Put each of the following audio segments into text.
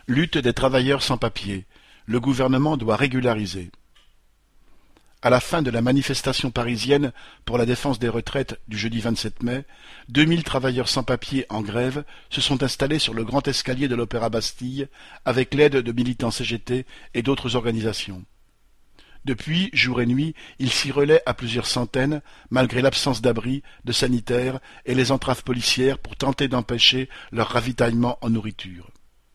Lutte des travailleurs sans papiers. Le gouvernement doit régulariser. À la fin de la manifestation parisienne pour la défense des retraites du jeudi 27 mai, 2000 travailleurs sans papiers en grève se sont installés sur le grand escalier de l'Opéra Bastille avec l'aide de militants CGT et d'autres organisations. Depuis, jour et nuit, ils s'y relaient à plusieurs centaines, malgré l'absence d'abris, de sanitaires et les entraves policières pour tenter d'empêcher leur ravitaillement en nourriture.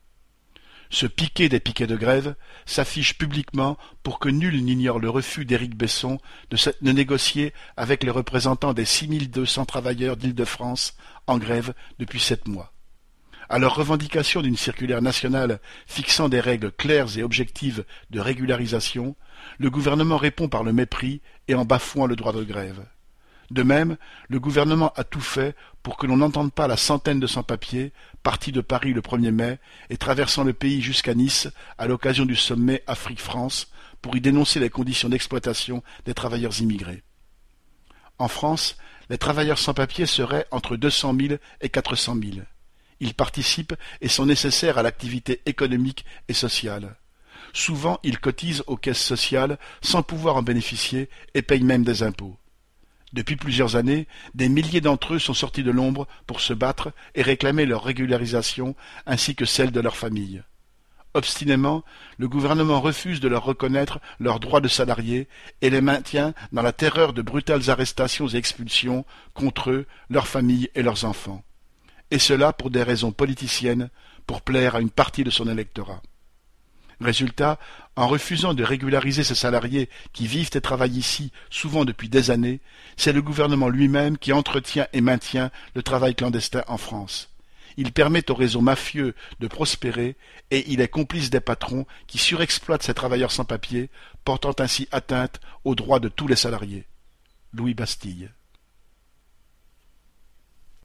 Ce piquet des piquets de grève s'affiche publiquement pour que nul n'ignore le refus d'Éric Besson de négocier avec les représentants des 6200 travailleurs d'Île-de-France en grève depuis 7 mois. À leur revendication d'une circulaire nationale fixant des règles claires et objectives de régularisation, le gouvernement répond par le mépris et en bafouant le droit de grève. De même, le gouvernement a tout fait pour que l'on n'entende pas la centaine de sans-papiers, partis de Paris le 1er mai et traversant le pays jusqu'à Nice à l'occasion du sommet Afrique-France pour y dénoncer les conditions d'exploitation des travailleurs immigrés. En France, les travailleurs sans-papiers seraient entre 200 000 et 400 000. Ils participent et sont nécessaires à l'activité économique et sociale. Souvent, ils cotisent aux caisses sociales sans pouvoir en bénéficier et payent même des impôts. Depuis plusieurs années, des milliers d'entre eux sont sortis de l'ombre pour se battre et réclamer leur régularisation ainsi que celle de leurs familles. Obstinément, le gouvernement refuse de leur reconnaître leurs droits de salariés et les maintient dans la terreur de brutales arrestations et expulsions contre eux, leurs familles et leurs enfants. Et cela pour des raisons politiciennes, pour plaire à une partie de son électorat. Résultat, en refusant de régulariser ces salariés qui vivent et travaillent ici, souvent depuis des années, c'est le gouvernement lui-même qui entretient et maintient le travail clandestin en France. Il permet aux réseaux mafieux de prospérer et il est complice des patrons qui surexploitent ces travailleurs sans papier, portant ainsi atteinte aux droits de tous les salariés. Louis Bastille.